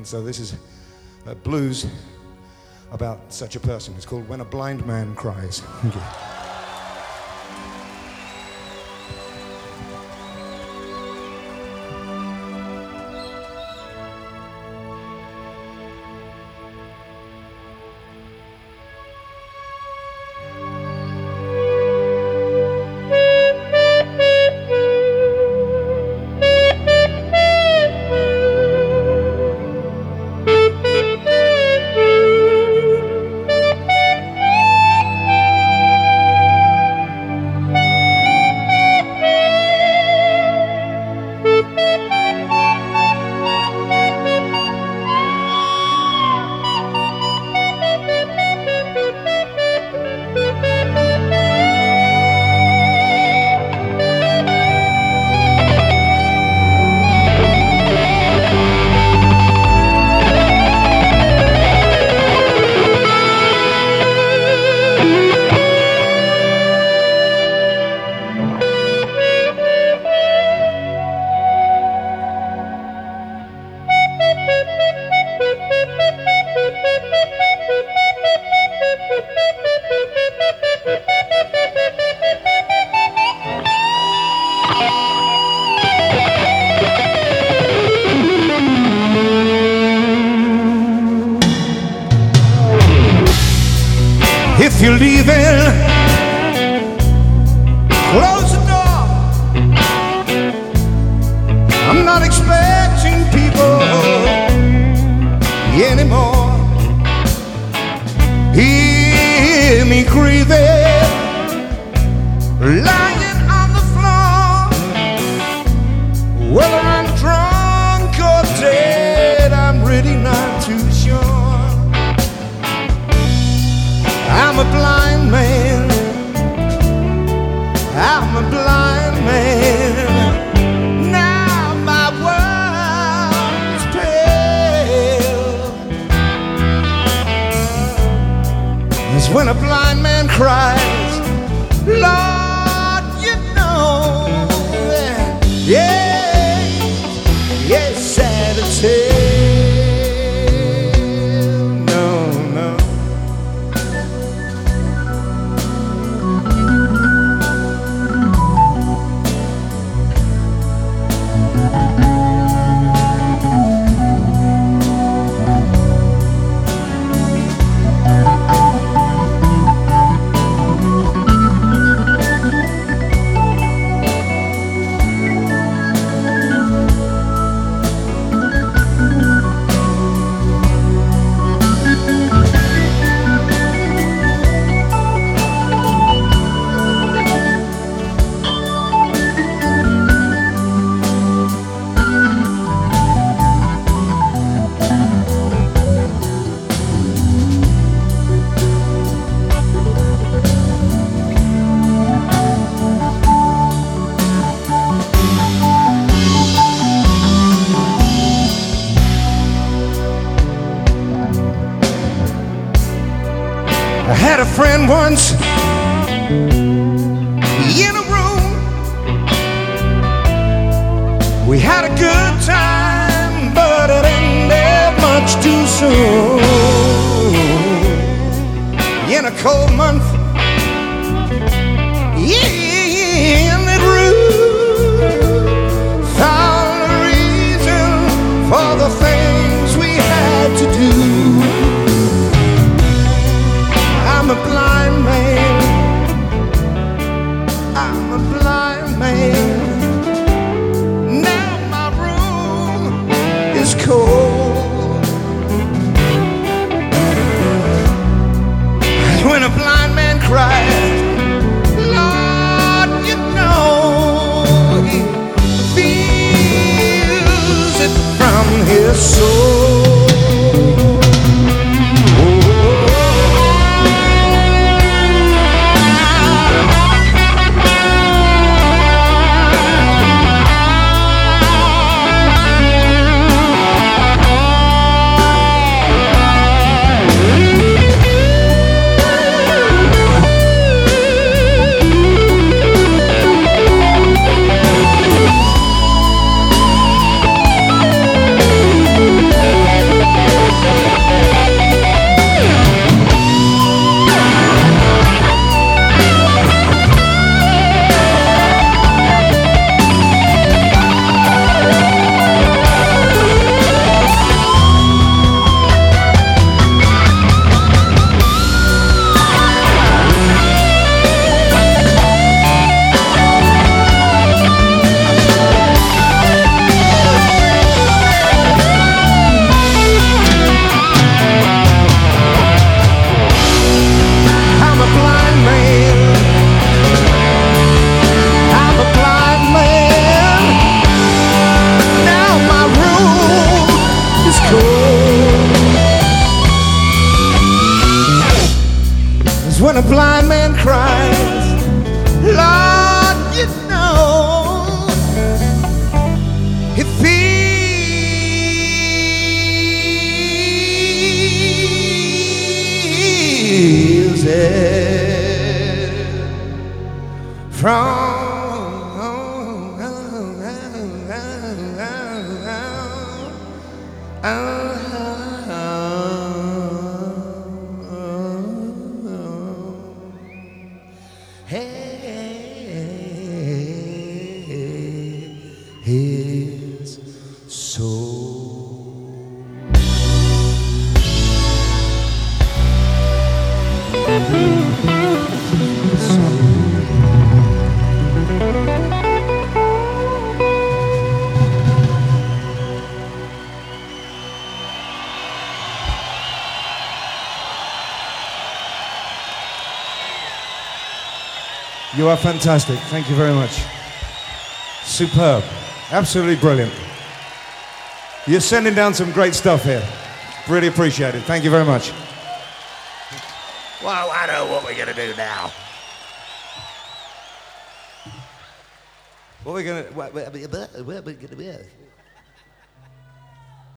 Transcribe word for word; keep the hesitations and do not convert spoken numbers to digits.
And so this is a blues about such a person. It's called When a Blind Man Cries. Thank you. If you're leaving, close the door. I'm not expecting people anymore. Hear me grieving, lying on the floor. Whether I'm drunk or dead, I'm really not too sure. I'm a blind man, I'm a blind man. Now my world is pale. It's when a blind man cries, Lord, you know, yes, yes, sad to tell. I had a friend once in a room. We had a good time, but it ended much too soon. In a cold month, in that room, found a reason for the things we had to do. I'm a blind man, I'm a blind man. Now my room is cold. And when a blind man cries, Lord, you know, he feels it from his soul. blind man cries, Lord, you know, he feels it from his soul. You are fantastic. Thank you very much. Superb. Absolutely brilliant. You're sending down some great stuff here. Really appreciate it. Thank you very much. Well, I know what we're going to do now. What are we going to... What, what, what, what are we going to do?